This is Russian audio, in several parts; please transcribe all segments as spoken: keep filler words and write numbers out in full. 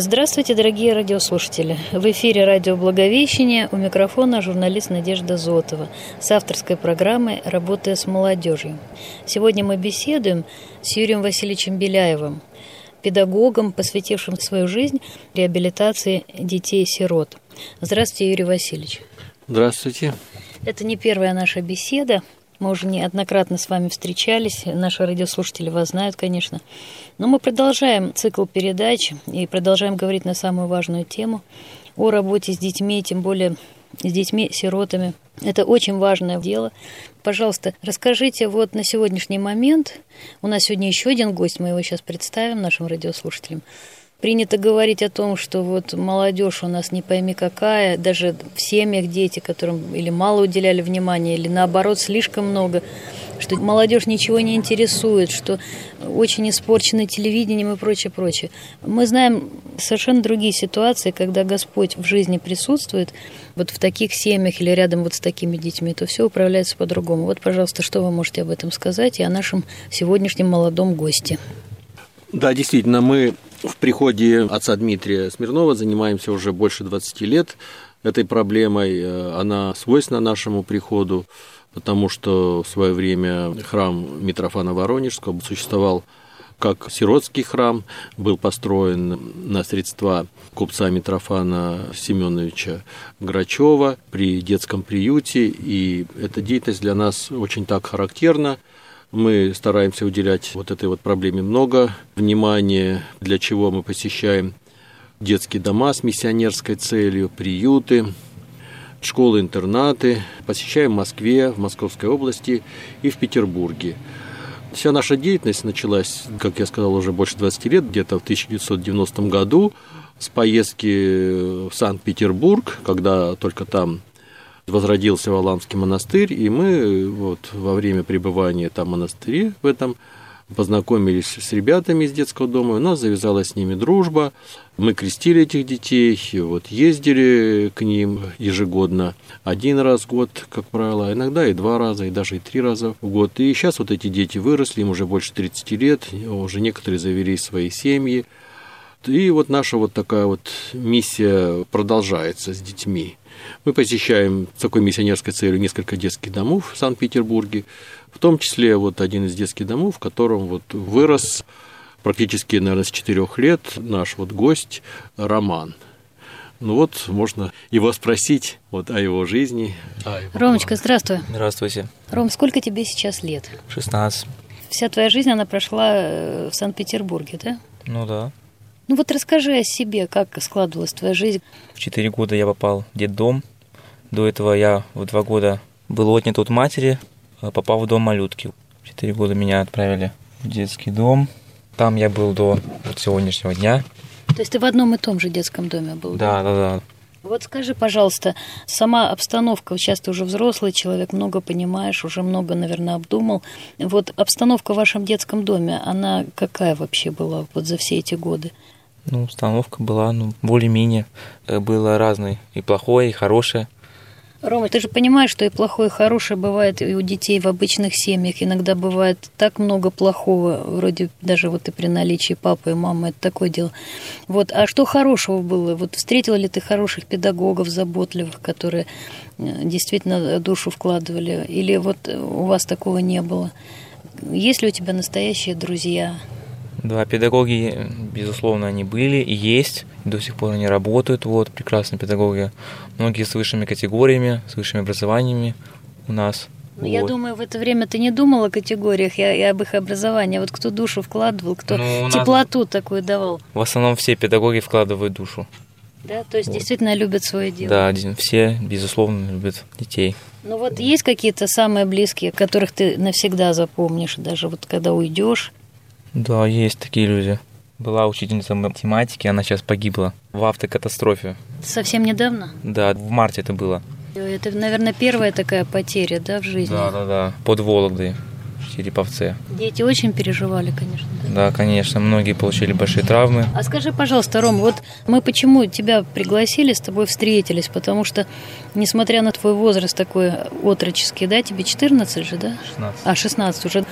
Здравствуйте, дорогие радиослушатели. В эфире радио «Благовещение», у микрофона журналист Надежда Зотова с авторской программой «Работая с молодежью». Сегодня мы беседуем с Юрием Васильевичем Беляевым, педагогом, посвятившим свою жизнь реабилитации детей-сирот. Здравствуйте, Юрий Васильевич. Здравствуйте. Это не первая наша беседа. Мы уже неоднократно с вами встречались, наши радиослушатели вас знают, конечно. Но мы продолжаем цикл передач и продолжаем говорить на самую важную тему о работе с детьми, тем более с детьми-сиротами. Это очень важное дело. Пожалуйста, расскажите вот на сегодняшний момент, у нас сегодня еще один гость, мы его сейчас представим нашим радиослушателям. Принято говорить о том, что вот молодежь у нас не пойми какая, даже в семьях дети, которым или мало уделяли внимания, или наоборот слишком много, что молодежь ничего не интересует, что очень испорчено телевидением и прочее, прочее. Мы знаем совершенно другие ситуации, когда Господь в жизни присутствует, вот в таких семьях или рядом вот с такими детьми, то все управляется по-другому. Вот, пожалуйста, что вы можете об этом сказать и о нашем сегодняшнем молодом госте? Да, действительно, мы в приходе отца Дмитрия Смирнова занимаемся уже больше двадцати лет этой проблемой. Она свойственна нашему приходу, потому что в свое время храм Митрофана Воронежского существовал как сиротский храм, был построен на средства купца Митрофана Семеновича Грачева при детском приюте, и эта деятельность для нас очень так характерна. Мы стараемся уделять вот этой вот проблеме много внимания, для чего мы посещаем детские дома с миссионерской целью, приюты, школы-интернаты, посещаем в Москве, в Московской области и в Петербурге. Вся наша деятельность началась, как я сказал, уже больше двадцати лет, где-то в тысяча девятьсот девяностом году, с поездки в Санкт-Петербург, когда только там возродился Валаамский монастырь, и мы вот во время пребывания там в монастыре в этом познакомились с ребятами из детского дома, у нас завязалась с ними дружба, мы крестили этих детей, вот ездили к ним ежегодно один раз в год, как правило, иногда и два раза, и даже и три раза в год. И сейчас вот эти дети выросли, им уже больше тридцати лет, уже некоторые завели свои семьи. И вот наша вот такая вот миссия продолжается с детьми. Мы посещаем с такой миссионерской целью несколько детских домов в Санкт-Петербурге, в том числе вот один из детских домов, в котором вот вырос практически, наверное, с четырех лет наш вот гость Роман. Ну вот, можно его спросить вот о его жизни. О его Ромочка, здравствуй. Здравствуйте. Ром, сколько тебе сейчас лет? шестнадцать. Вся твоя жизнь, она прошла в Санкт-Петербурге, да? Ну да. Ну вот расскажи о себе, как складывалась твоя жизнь. В четыре года я попал в детдом. До этого я в два года был отнят от матери, попал в дом малютки. В четыре года меня отправили в детский дом. Там я был до вот сегодняшнего дня. То есть ты в одном и том же детском доме был? Да, да, да. Вот скажи, пожалуйста, сама обстановка, сейчас ты уже взрослый человек, много понимаешь, уже много, наверное, обдумал. Вот обстановка в вашем детском доме, она какая вообще была вот за все эти годы? Ну, обстановка была, ну, более-менее. Было разное, и плохое, и хорошее. Рома, ты же понимаешь, что и плохое, и хорошее бывает и у детей в обычных семьях. Иногда бывает так много плохого, вроде даже вот и при наличии папы и мамы, это такое дело. Вот, а что хорошего было? Вот встретила ли ты хороших педагогов, заботливых, которые действительно душу вкладывали? Или вот у вас такого не было? Есть ли у тебя настоящие друзья? Да, педагоги, безусловно, они были и есть, до сих пор они работают, вот, прекрасные педагоги, многие с высшими категориями, с высшими образованиями у нас. Ну, вот. Я думаю, в это время ты не думал о категориях и, и об их образовании, а вот кто душу вкладывал, кто ну, теплоту нас... такую давал. В основном все педагоги вкладывают душу. Да, то есть вот. Действительно любят свое дело. Да, все, безусловно, любят детей. Ну вот есть какие-то самые близкие, которых ты навсегда запомнишь, даже вот когда уйдешь? Да, есть такие люди. Была учительница математики, она сейчас погибла в автокатастрофе. Совсем недавно? Да, в марте это было. Это, наверное, первая такая потеря, да, в жизни? Да, да, да. Под Вологдой, в Череповце. Дети очень переживали, конечно. Да, конечно, многие получили большие травмы. А скажи, пожалуйста, Ром, вот мы почему тебя пригласили, с тобой встретились? Потому что, несмотря на твой возраст такой отроческий, да, тебе четырнадцать же, да? шестнадцать. А, шестнадцать уже.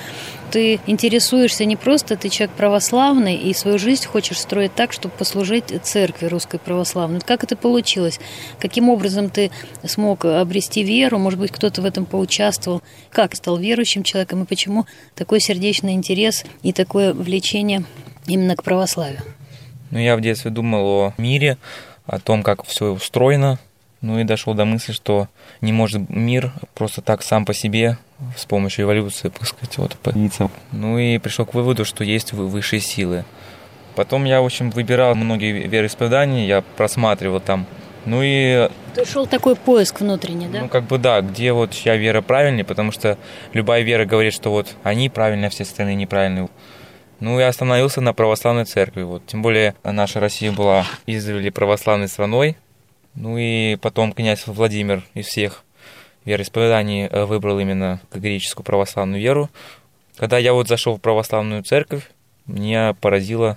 ты интересуешься не просто, ты человек православный, и свою жизнь хочешь строить так, чтобы послужить церкви русской православной. Как это получилось? Каким образом ты смог обрести веру? Может быть, кто-то в этом поучаствовал? Как стал верующим человеком, и почему такой сердечный интерес и такое влечение именно к православию? Ну, я в детстве думал о мире, о том, как все устроено. Ну и дошел до мысли, что не может мир просто так сам по себе с помощью эволюции, так сказать, вот, появиться. Ну и пришел к выводу, что есть высшие силы. Потом я, в общем, выбирал многие вероисповедания, я просматривал там. Ну и... То есть шел такой поиск внутренний, да? Ну как бы да, где вот чья вера правильнее, потому что любая вера говорит, что вот они правильные, а все остальные неправильные. Ну и остановился на православной церкви. Вот. Тем более наша Россия была издревле православной страной. Ну и потом князь Владимир из всех вероисповеданий выбрал именно греческую православную веру. Когда я вот зашел в православную церковь, меня поразило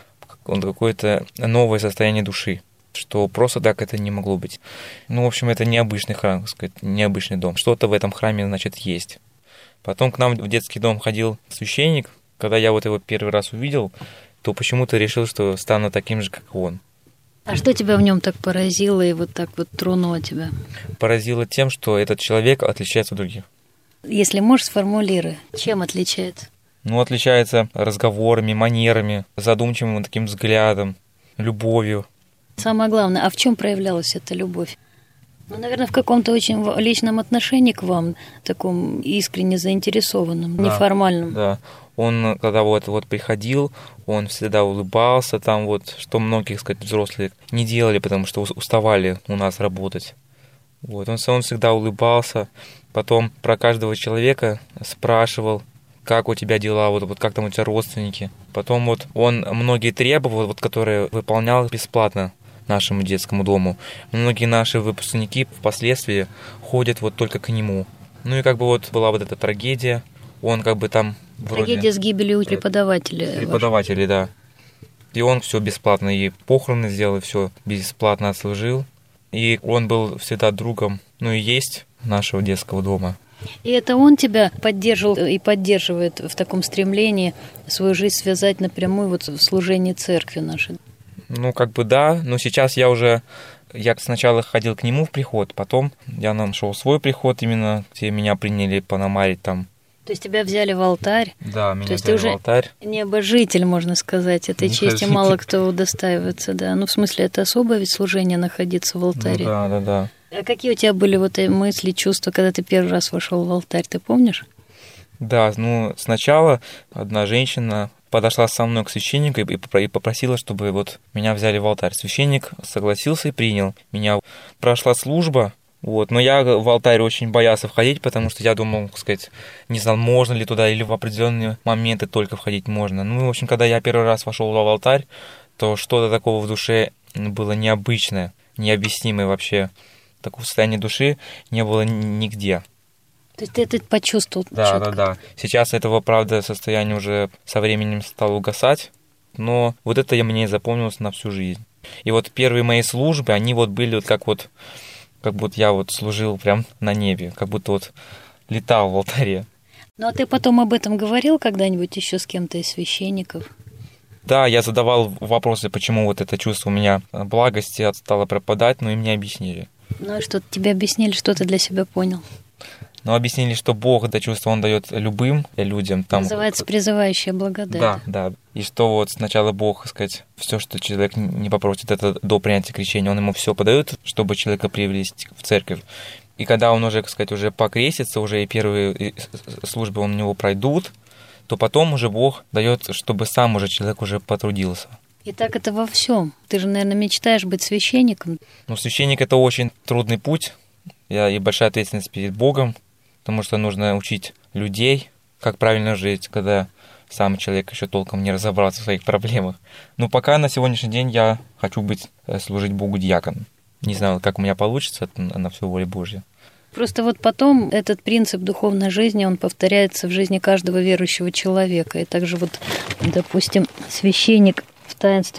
какое-то новое состояние души, что просто так это не могло быть. Ну, в общем, это необычный храм, так сказать, необычный дом. Что-то в этом храме, значит, есть. Потом к нам в детский дом ходил священник. Когда я вот его первый раз увидел, то почему-то решил, что стану таким же, как он. А что тебя в нем так поразило и вот так вот тронуло тебя? Поразило тем, что этот человек отличается от других. Если можешь, сформулируй, чем отличается? Ну, отличается разговорами, манерами, задумчивым таким взглядом, любовью. Самое главное, а в чем проявлялась эта любовь? Ну, наверное, в каком-то очень личном отношении к вам, таком искренне заинтересованном, да, неформальном. Да. Он, когда вот, вот приходил, он всегда улыбался, там вот, что многие, так сказать, взрослые не делали, потому что уставали у нас работать. Вот, он, он всегда улыбался, потом про каждого человека спрашивал, как у тебя дела, вот, вот как там у тебя родственники. Потом вот он многие требовал, вот, которые выполнял бесплатно нашему детскому дому. Многие наши выпускники впоследствии ходят вот только к нему. Ну и как бы вот была вот эта трагедия, он как бы там вроде... Трагедия с гибелью преподавателя. Преподавателей, да. И он все бесплатно, и похороны сделал, и все бесплатно отслужил. И он был всегда другом, ну и есть нашего детского дома. И это он тебя поддерживал и поддерживает в таком стремлении свою жизнь связать напрямую вот в служении церкви нашей? Ну, как бы да, но сейчас я уже... Я сначала ходил к нему в приход, потом я нашел свой приход, именно где меня приняли пономарить там. То есть тебя взяли в алтарь? Да, меня То есть взяли ты уже в алтарь. Небожитель, можно сказать, этой чести мало кто удостаивается, да. Ну, в смысле, это особое ведь служение находиться в алтаре. Ну, да, да, да. А какие у тебя были вот эти мысли, чувства, когда ты первый раз вошел в алтарь, ты помнишь? Да, ну, сначала одна женщина подошла со мной к священнику и попросила, чтобы вот меня взяли в алтарь. Священник согласился и принял меня. Прошла служба, вот, но я в алтарь очень боялся входить, потому что я думал, так сказать, не знал, можно ли туда или в определенные моменты только входить можно. Ну, в общем, когда я первый раз вошел в алтарь, то что-то такого в душе было необычное, необъяснимое вообще. Такого состояния души не было нигде. То есть ты это почувствовал? Да, чётко? да, да. Сейчас этого, правда, состояние уже со временем стало угасать, но вот это мне запомнилось на всю жизнь. И вот первые мои службы, они вот были вот как вот, как будто я вот служил прям на небе, как будто вот летал в алтаре. Ну а ты потом об этом говорил когда-нибудь еще с кем-то из священников? Да, я задавал вопросы, почему вот это чувство у меня благости стало пропадать, но им не объяснили. Ну и что, тебе объяснили, что ты для себя понял? Но объяснили, что Бог это чувство Он дает любым людям. Там... Называется призывающая благодать. Да, да. И что вот сначала Бог, так сказать, все, что человек не попросит, это до принятия крещения, Он ему все подает, чтобы человека привести в церковь. И когда он уже, так сказать, уже покрестится, уже и первые службы у него пройдут, то потом уже Бог дает, чтобы сам уже человек уже потрудился. И так это во всем. Ты же, наверное, мечтаешь быть священником. Ну, священник это очень трудный путь. Я и большая ответственность перед Богом, потому что нужно учить людей, как правильно жить, когда сам человек еще толком не разобрался в своих проблемах. Но пока на сегодняшний день я хочу быть, служить Богу диаконом. Не знаю, как у меня получится, это на всю волю Божью. Просто вот потом этот принцип духовной жизни, он повторяется в жизни каждого верующего человека. И также вот, допустим, священник в таинстве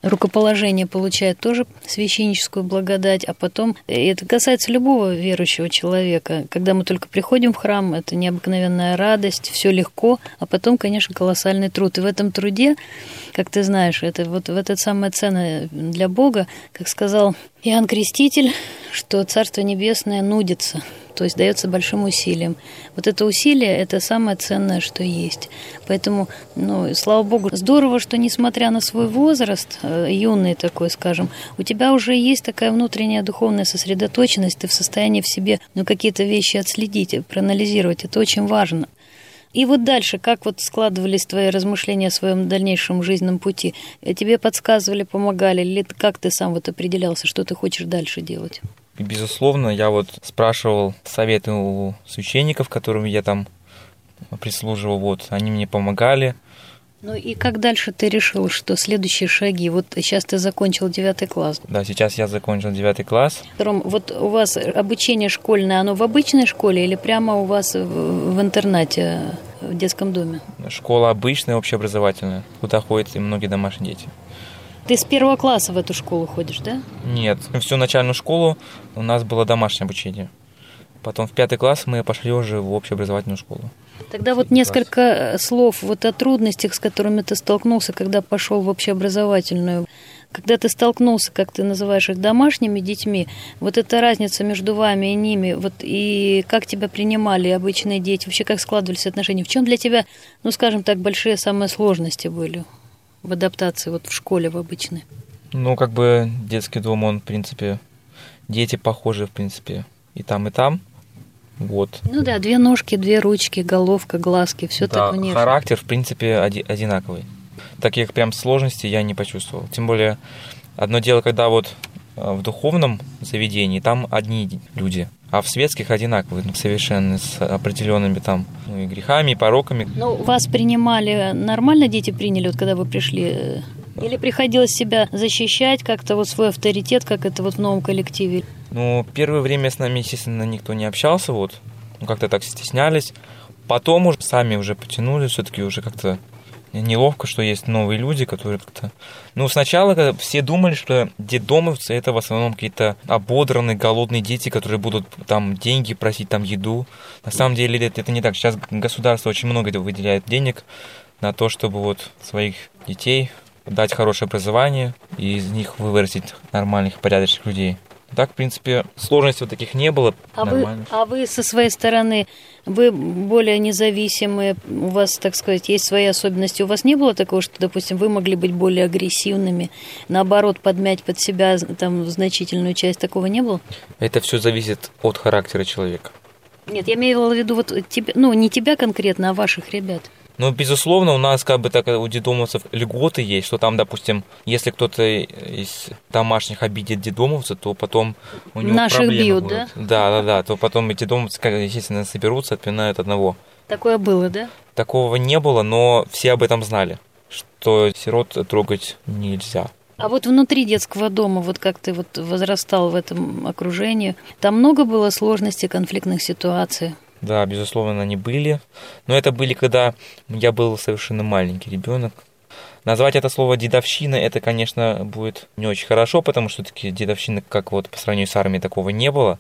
рукоположение получает тоже священническую благодать, а потом, это касается любого верующего человека, когда мы только приходим в храм, это необыкновенная радость, все легко, а потом, конечно, колоссальный труд. И в этом труде, как ты знаешь, это вот в это самое ценное для Бога, как сказал Иоанн Креститель, что Царство Небесное нудится, то есть дается большим усилием. Вот это усилие – это самое ценное, что есть. Поэтому, ну, слава Богу, здорово, что несмотря на свой возраст, юный такой, скажем, у тебя уже есть такая внутренняя духовная сосредоточенность, ты в состоянии в себе, ну, какие-то вещи отследить, проанализировать. Это очень важно. И вот дальше, как вот складывались твои размышления о своем дальнейшем жизненном пути? Тебе подсказывали, помогали, или как ты сам вот определялся, что ты хочешь дальше делать? Безусловно, я вот спрашивал советы у священников, которым я там прислуживал, вот, они мне помогали. Ну и как дальше ты решил, что следующие шаги? Вот сейчас ты закончил девятый класс. Да, сейчас я закончил девятый класс. Ром, вот у вас обучение школьное, оно в обычной школе или прямо у вас в интернате, в детском доме? Школа обычная, общеобразовательная, куда ходят и многие домашние дети. Ты с первого класса в эту школу ходишь, да? Нет, всю начальную школу у нас было домашнее обучение. Потом в пятый класс мы пошли уже в общеобразовательную школу. Тогда вот несколько класс. слов вот о трудностях, с которыми ты столкнулся, когда пошел в общеобразовательную. Когда ты столкнулся, как ты называешь их, домашними детьми, вот эта разница между вами и ними, вот и как тебя принимали обычные дети, вообще как складывались отношения, в чем для тебя, ну скажем так, большие самые сложности были в адаптации вот в школе в обычной? Ну, как бы детский дом, он, в принципе, дети похожи, в принципе, и там, и там. Вот. Ну да, две ножки, две ручки, головка, глазки, все да, так внешне. Характер, в принципе, оди- одинаковый. Таких прям сложностей я не почувствовал. Тем более, одно дело, когда вот в духовном заведении там одни люди, а в светских одинаковые, ну, совершенно с определенными там, ну, и грехами, и пороками. Ну, вас принимали нормально, дети приняли, вот когда вы пришли? Или приходилось себя защищать, как-то вот свой авторитет, как это вот в новом коллективе? Ну, первое время с нами, естественно, никто не общался, вот, ну, как-то так стеснялись. Потом уже сами уже потянули, все-таки уже как-то неловко, что есть новые люди, которые как-то... Ну, сначала когда все думали, что детдомовцы — это в основном какие-то ободранные, голодные дети, которые будут там деньги просить, там еду. На самом деле это, это не так. Сейчас государство очень много выделяет денег на то, чтобы вот своих детей дать хорошее образование и из них вырастить нормальных, порядочных людей. Так, в принципе, сложностей вот таких не было. А вы, а вы со своей стороны, вы более независимые, у вас, так сказать, есть свои особенности. У вас не было такого, что, допустим, вы могли быть более агрессивными, наоборот, подмять под себя там значительную часть, такого не было? Это все зависит от характера человека. Нет, я имею в виду вот тебя, ну, не тебя конкретно, а ваших ребят. Ну, безусловно, у нас как бы так у детдомовцев льготы есть, что там, допустим, если кто-то из домашних обидит детдомовца, то потом у него Наших проблемы бьют, будут. да? Да, да, да, то потом эти детдомовцы, естественно, соберутся, отпинают одного. Такое было, да? Такого не было, но все об этом знали, что сирот трогать нельзя. А вот внутри детского дома, вот как ты вот возрастал в этом окружении, там много было сложностей, конфликтных ситуаций? Да, безусловно, они были. Но это были, когда я был совершенно маленький ребенок. Назвать это слово «дедовщина» это, конечно, будет не очень хорошо, потому что таки дедовщины, как вот по сравнению с армией, такого не было.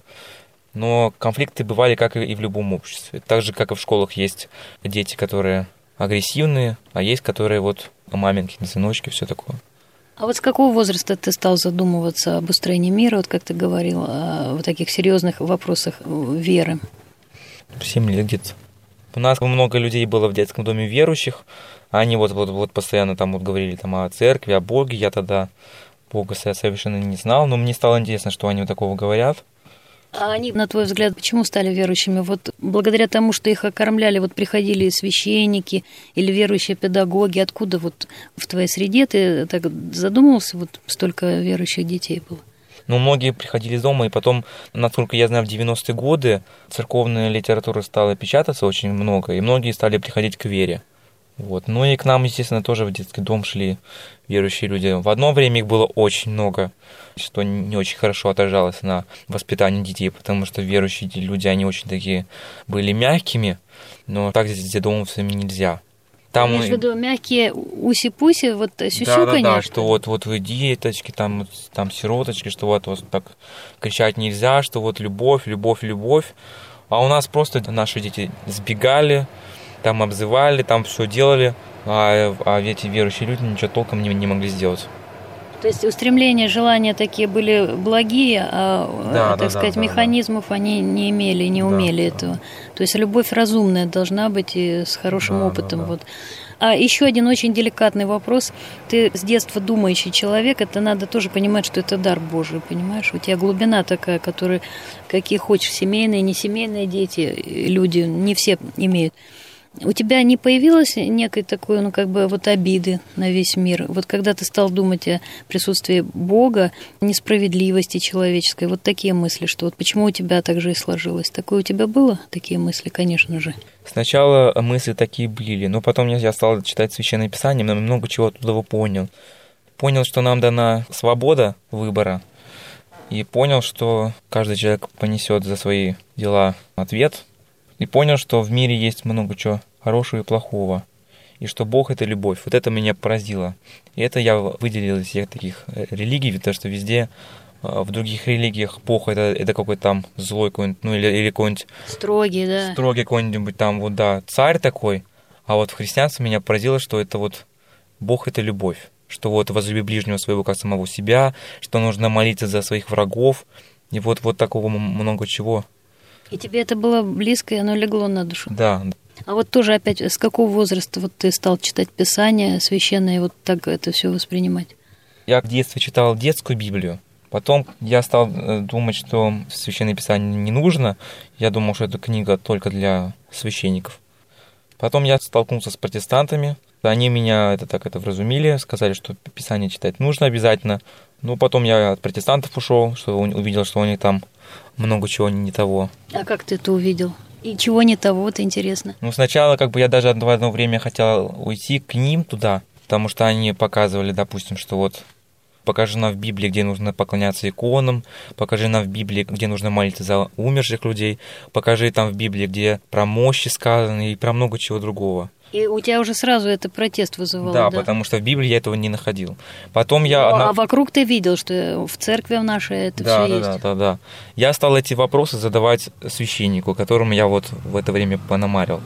Но конфликты бывали, как и в любом обществе. Так же, как и в школах есть дети, которые агрессивные, а есть, которые вот маменьки, сыночки, все такое. А вот с какого возраста ты стал задумываться об устроении мира, вот как ты говорил, о вот таких серьезных вопросах веры? Семь лет где-то. У нас много людей было в детском доме верующих, они вот, вот, вот постоянно там вот говорили там о церкви, о Боге. Я тогда Бога совершенно не знал, но мне стало интересно, что они вот такого говорят. А они, на твой взгляд, почему стали верующими? Вот благодаря тому, что их окормляли, вот приходили священники или верующие педагоги, откуда вот в твоей среде ты так задумывался, вот столько верующих детей было? Ну, многие приходили из дома, и потом, насколько я знаю, в девяностые годы церковная литература стала печататься очень много, и многие стали приходить к вере. Вот. Ну и к нам, естественно, тоже в детский дом шли верующие люди. В одно время их было очень много, что не очень хорошо отражалось на воспитании детей, потому что верующие люди, они очень такие были мягкими, но так с детдомовцами нельзя. Там имеешь в виду мягкие уси-пуси, вот сюсюканье? Да, да, да, что вот, вот вы деточки, там, там сироточки, что вот, вот так кричать нельзя, что вот любовь, любовь, любовь. А у нас просто наши дети сбегали, там обзывали, там все делали, а, а эти верующие люди ничего толком не, не могли сделать. То есть устремления, желания такие были благие, а, да, так да, сказать, да, механизмов да. они не имели, не умели да, этого. Да. То есть любовь разумная должна быть и с хорошим да, опытом. Да, да. Вот. А еще один очень деликатный вопрос. Ты с детства думающий человек, это надо тоже понимать, что это дар Божий, понимаешь? У тебя глубина такая, которую какие хочешь, семейные, несемейные дети, люди, не все имеют. У тебя не появилось некой такой, ну, как бы вот обиды на весь мир? Вот когда ты стал думать о присутствии Бога, несправедливости человеческой, вот такие мысли, что вот почему у тебя так же и сложилось? Такое у тебя было, такие мысли, конечно же? Сначала мысли такие были, но потом я стал читать Священное Писание, много чего оттуда понял. Понял, что нам дана свобода выбора, и понял, что каждый человек понесет за свои дела ответ. И понял, что в мире есть много чего хорошего и плохого, и что Бог — это любовь. Вот это меня поразило. И это я выделил из всех таких религий, потому что везде, в других религиях, Бог — это, это какой-то там злой какой-нибудь, ну или, или какой-нибудь... Строгий, да. Строгий какой-нибудь там, вот да, царь такой. А вот в христианстве меня поразило, что это вот Бог — это любовь. Что вот возлюби ближнего своего, как самого себя, что нужно молиться за своих врагов. И вот, вот такого много чего. И тебе это было близко, и оно легло на душу? Да. А вот тоже опять, с какого возраста вот ты стал читать Писание священное и вот так это все воспринимать? Я в детстве читал детскую Библию. Потом я стал думать, что Священное Писание не нужно. Я думал, что это книга только для священников. Потом я столкнулся с протестантами. Они меня это так это вразумили, сказали, что Писание читать нужно обязательно. Ну, потом я от протестантов ушел, что увидел, что у них там много чего не того. А как ты это увидел? И чего не того, это интересно? Ну, сначала как бы я даже в одно время хотел уйти к ним туда, потому что они показывали, допустим, что вот покажи нам в Библии, где нужно поклоняться иконам, покажи нам в Библии, где нужно молиться за умерших людей, покажи там в Библии, где про мощи сказано и про много чего другого. И у тебя уже сразу это протест вызывало, да? Да, потому что в Библии я этого не находил. Потом я... Ну, одна... А вокруг ты видел, что в церкви в нашей это да, все да, есть? Да, да, да. Я стал эти вопросы задавать священнику, которому я вот в это время понамарил.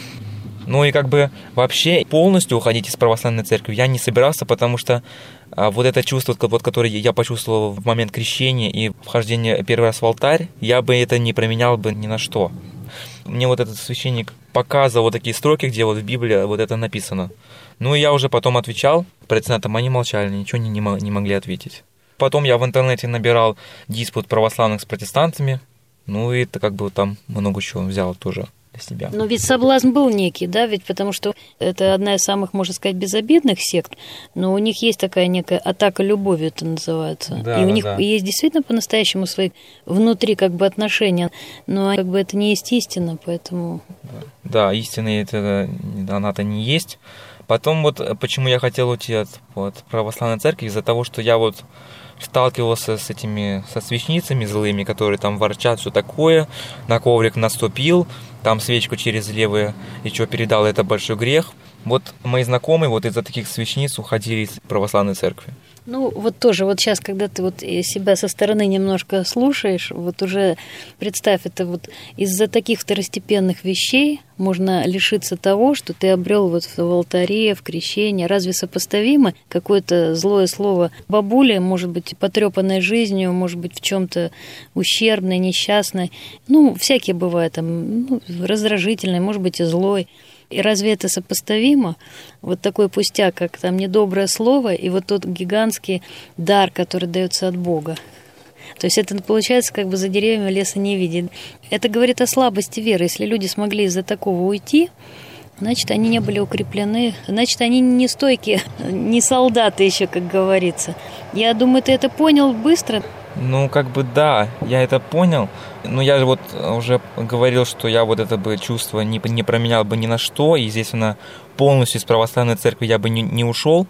Ну и как бы вообще полностью уходить из православной церкви я не собирался, потому что а, вот это чувство, вот, которое я почувствовал в момент крещения и вхождения первый раз в алтарь, я бы это не променял бы ни на что. Мне вот этот священник показывал вот такие строки, где вот в Библии вот это написано. Ну и я уже потом отвечал, протестантам они молчали, ничего не, не могли ответить. Потом я в интернете набирал диспут православных с протестантами, ну и это как бы там много чего взял тоже для себя. Но ведь соблазн был некий, да, ведь потому что это одна из самых, можно сказать, безобидных сект, но у них есть такая некая атака любовью, это называется. Да, и у да, них да. есть действительно по-настоящему свои внутри как бы отношения, но как бы это не есть истина, поэтому... Да, да, истина это, она-то не есть. Потом вот почему я хотел уйти от вот, православной церкви, из-за того, что я вот сталкивался с этими, со свящницами злыми, которые там ворчат, все такое, на коврик наступил, там свечку через левое и что передал, это большой грех. Вот мои знакомые вот из-за таких свящниц уходили из православной церкви. Ну, вот тоже, вот сейчас, когда ты вот себя со стороны немножко слушаешь, вот уже представь, это вот из-за таких второстепенных вещей можно лишиться того, что ты обрел вот в алтаре, в крещении. Разве сопоставимо какое-то злое слово бабули, может быть, потрепанной жизнью, может быть, в чем-то ущербной, несчастной? Ну, всякие бывают там, ну, раздражительной, может быть, и злой. И разве это сопоставимо? Вот такой пустяк, как там недоброе слово, и вот тот гигантский дар, который дается от Бога. То есть это получается как бы за деревьями леса не видит. Это говорит о слабости веры. Если люди смогли из-за такого уйти, значит, они не были укреплены, значит, они не стойкие, не солдаты еще, как говорится. Я думаю, ты это понял быстро. Ну, как бы да, я это понял, но я же вот уже говорил, что я вот это бы чувство не, не променял бы ни на что, и, естественно, полностью из православной церкви я бы не, не ушел.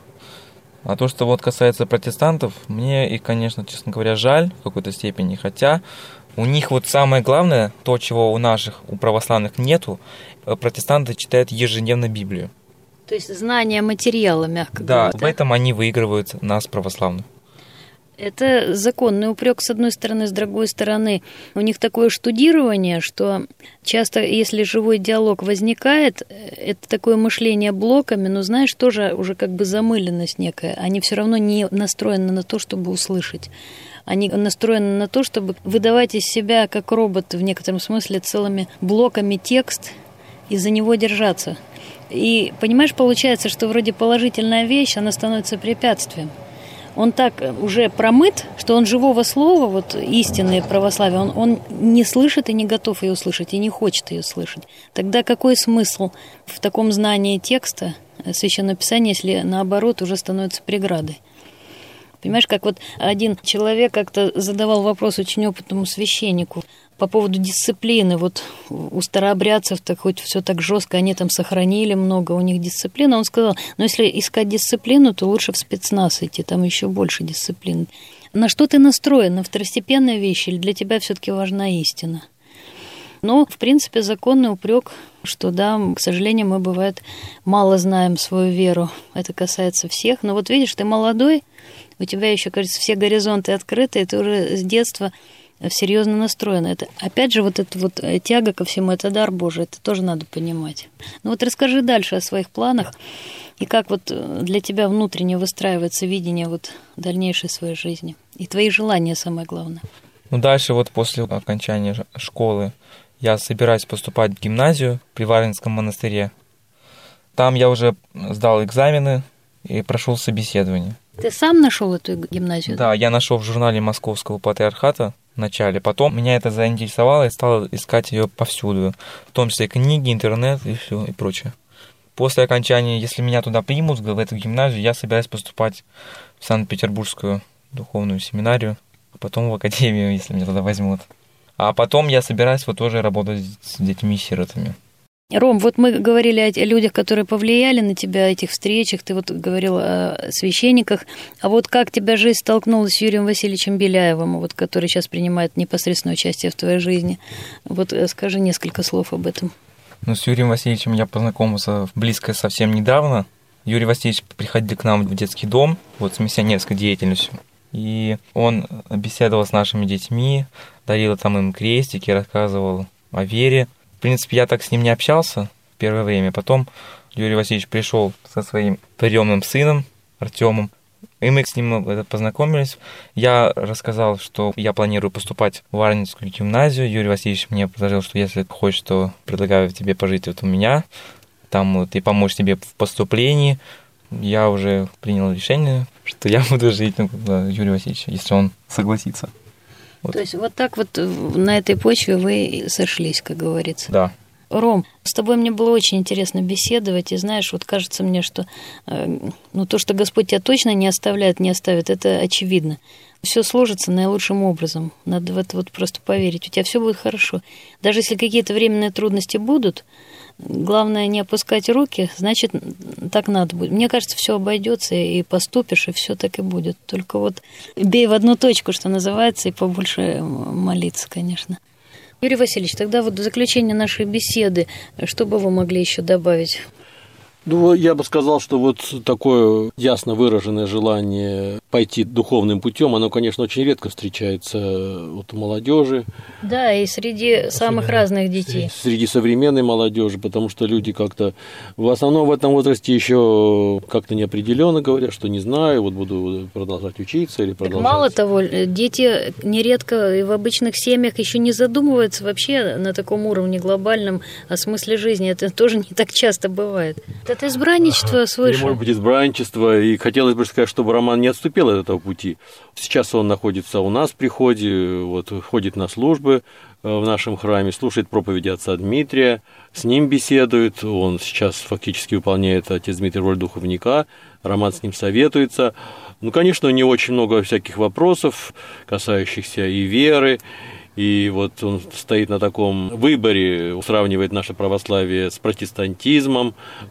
А то, что вот касается протестантов, мне их, конечно, честно говоря, жаль в какой-то степени, хотя у них вот самое главное, то, чего у наших, у православных нету, протестанты читают ежедневно Библию. То есть знание материала, мягко Да, говоря. в этом они выигрывают нас, православных. Это законный упрек, с одной стороны, с другой стороны. У них такое штудирование, что часто, если живой диалог возникает, это такое мышление блоками, но, знаешь, тоже уже как бы замыленность некая. Они все равно не настроены на то, чтобы услышать. Они настроены на то, чтобы выдавать из себя, как робот, в некотором смысле, целыми блоками текст и за него держаться. И, понимаешь, получается, что вроде положительная вещь, она становится препятствием. Он так уже промыт, что он живого слова, вот истинное православие, он, он не слышит и не готов ее услышать, и не хочет ее слышать. Тогда какой смысл в таком знании текста Священного Писания, если наоборот уже становится преградой? Понимаешь, как вот один человек как-то задавал вопрос очень опытному священнику по поводу дисциплины. Вот у старообрядцев так хоть все так жестко, они там сохранили много, у них дисциплина. Он сказал, ну если искать дисциплину, то лучше в спецназ идти, там еще больше дисциплины. На что ты настроен? На второстепенные вещи или для тебя все-таки важна истина? Но, в принципе, законный упрек, что да, к сожалению, мы, бывает, мало знаем свою веру. Это касается всех. Но вот видишь, ты молодой, у тебя еще, кажется, все горизонты открыты, и ты уже с детства серьезно настроена. Это, опять же, вот эта вот тяга ко всему, это дар Божий, это тоже надо понимать. Ну вот расскажи дальше о своих планах, и как вот для тебя внутренне выстраивается видение вот дальнейшей своей жизни, и твои желания, самое главное. Ну, дальше вот после окончания школы я собираюсь поступать в гимназию при Варвинском монастыре. Там я уже сдал экзамены и прошел собеседование. Ты сам нашел эту гимназию? Да, я нашел в журнале Московского патриархата в начале. Потом меня это заинтересовало, и стал искать ее повсюду. В том числе книги, интернет и все, и прочее. После окончания, если меня туда примут, в эту гимназию, я собираюсь поступать в Санкт-Петербургскую духовную семинарию, а потом в академию, если меня туда возьмут. А потом я собираюсь вот тоже работать с детьми-сиротами. Ром, вот мы говорили о людях, которые повлияли на тебя, о этих встречах, ты вот говорил о священниках, а вот как тебя жизнь столкнулась с Юрием Васильевичем Беляевым, вот, который сейчас принимает непосредственное участие в твоей жизни? Вот скажи несколько слов об этом. Ну, с Юрием Васильевичем я познакомился близко совсем недавно. Юрий Васильевич приходил к нам в детский дом, вот с миссионерской деятельностью, и он беседовал с нашими детьми, дарил там им крестики, рассказывал о вере. В принципе, я так с ним не общался в первое время. Потом Юрий Васильевич пришел со своим приемным сыном Артемом, и мы с ним познакомились. Я рассказал, что я планирую поступать в Варвинскую гимназию. Юрий Васильевич мне предложил, что если хочешь, то предлагаю тебе пожить вот у меня. Там вот и помочь тебе в поступлении. Я уже принял решение, что я буду жить у Юрия Васильевича, если он согласится. Вот. То есть вот так вот на этой почве вы сошлись, как говорится. Да. Ром, с тобой мне было очень интересно беседовать, и знаешь, вот кажется мне, что ну, то, что Господь тебя точно не оставляет, не оставит, это очевидно. Все сложится наилучшим образом. Надо в это вот просто поверить. У тебя все будет хорошо. Даже если какие-то временные трудности будут, главное не опускать руки, значит, так надо будет. Мне кажется, все обойдется, и поступишь, и все так и будет. Только вот бей в одну точку, что называется, и побольше молиться, конечно. Юрий Васильевич, тогда вот в заключение нашей беседы, что бы вы могли еще добавить? Ну, я бы сказал, что вот такое ясно выраженное желание пойти духовным путем, оно, конечно, очень редко встречается вот у молодежи. Да, и среди самых разных детей. Среди современной молодежи, потому что люди как-то в основном в этом возрасте еще как-то неопределенно говорят, что не знаю, вот буду продолжать учиться или продолжать. Так мало того, дети нередко и в обычных семьях еще не задумываются вообще на таком уровне глобальном о смысле жизни. Это тоже не так часто бывает. Это избранничество свыше. Или, может быть, избранничество. И хотелось бы сказать, чтобы Роман не отступил от этого пути. Сейчас он находится у нас в приходе, вот, ходит на службы в нашем храме, слушает проповеди отца Дмитрия, с ним беседует. Он сейчас фактически выполняет отец Дмитрий роль духовника. Роман с ним советуется. Ну, конечно, у него очень много всяких вопросов, касающихся и веры. И вот он стоит на таком выборе, сравнивает наше православие с протестантизмом.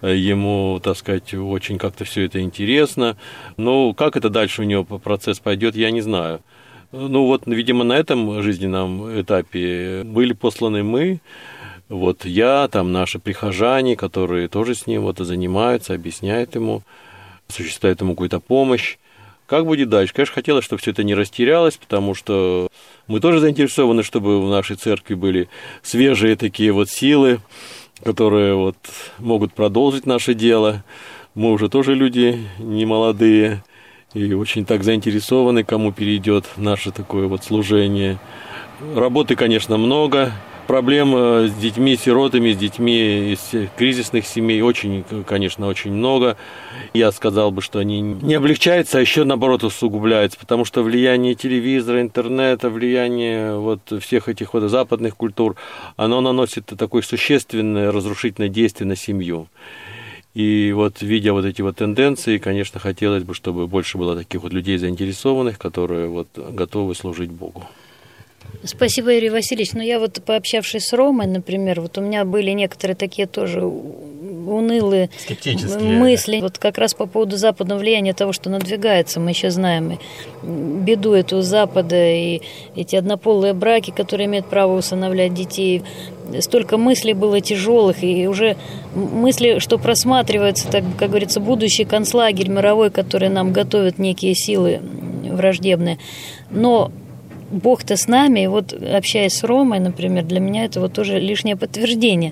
Ему, так сказать, очень как-то все это интересно. Но как это дальше у него процесс пойдет, я не знаю. Ну вот, видимо, на этом жизненном этапе были посланы мы, Вот я, там наши прихожане, которые тоже с ним вот занимаются, объясняют ему, осуществляют ему какую-то помощь. Как будет дальше? Конечно, хотелось, чтобы все это не растерялось, потому что мы тоже заинтересованы, чтобы в нашей церкви были свежие такие вот силы, которые вот могут продолжить наше дело. Мы уже тоже люди не молодые и очень так заинтересованы, кому перейдет наше такое вот служение. Работы, конечно, много. Проблем с детьми, сиротами, с детьми из кризисных семей очень, конечно, очень много. Я сказал бы, что они не облегчаются, а еще, наоборот, усугубляются, потому что влияние телевизора, интернета, влияние вот всех этих вот западных культур, оно наносит такое существенное разрушительное действие на семью. И вот, видя вот эти вот тенденции, конечно, хотелось бы, чтобы больше было таких вот людей заинтересованных, которые вот готовы служить Богу. Спасибо, Юрий Васильевич. Но я вот, пообщавшись с Ромой, например, вот у меня были некоторые такие тоже унылые мысли. Вот как раз по поводу западного влияния того, что надвигается. Мы еще знаем беду эту Запада и эти однополые браки, которые имеют право усыновлять детей. Столько мыслей было тяжелых, и уже мысли, что просматривается, так, как говорится, будущий концлагерь мировой, который нам готовят некие силы враждебные. Но Бог-то с нами, и вот общаясь с Ромой, например, для меня это вот тоже лишнее подтверждение,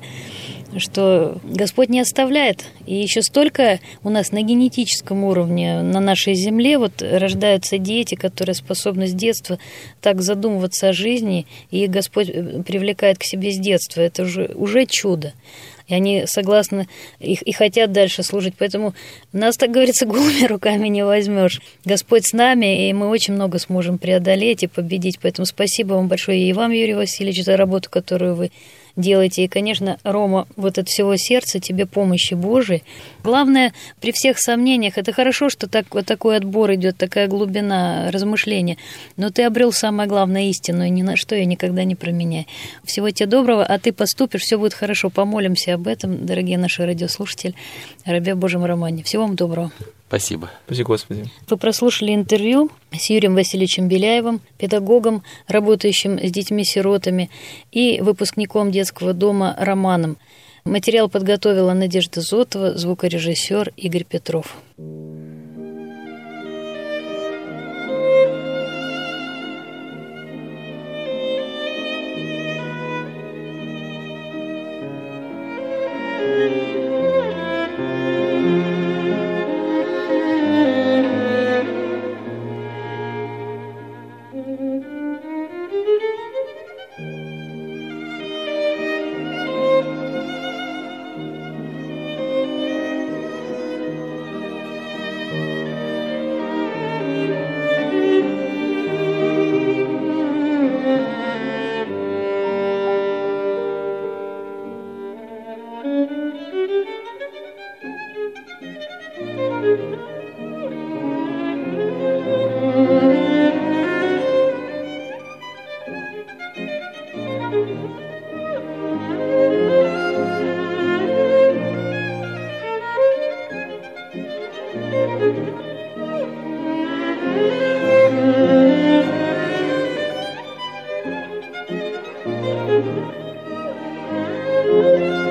что Господь не оставляет. И еще столько у нас на генетическом уровне, на нашей земле вот рождаются дети, которые способны с детства так задумываться о жизни, и Господь привлекает к себе с детства. Это уже, уже чудо. И они согласны и, и хотят дальше служить. Поэтому нас, так говорится, голыми руками не возьмешь. Господь с нами, и мы очень много сможем преодолеть и победить. Поэтому спасибо вам большое и вам, Юрий Васильевич, за работу, которую вы делаете. И, конечно, Рома, вот от всего сердца тебе помощи Божией. Главное, при всех сомнениях, это хорошо, что так, вот такой отбор идет, такая глубина размышления, но ты обрел самое главное истину, и ни на что ее никогда не променяй. Всего тебе доброго, а ты поступишь, все будет хорошо. Помолимся об этом, дорогие наши радиослушатели, о рабе Божьем Романе. Всего вам доброго. Спасибо. Спасибо, Господи. Вы прослушали интервью с Юрием Васильевичем Беляевым, педагогом, работающим с детьми-сиротами, и выпускником детского дома Романом. Материал подготовила Надежда Зотова, звукорежиссер Игорь Петров. Thank you.